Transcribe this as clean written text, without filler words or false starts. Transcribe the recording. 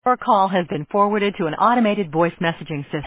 Your call has been forwarded to an automated voice messaging system.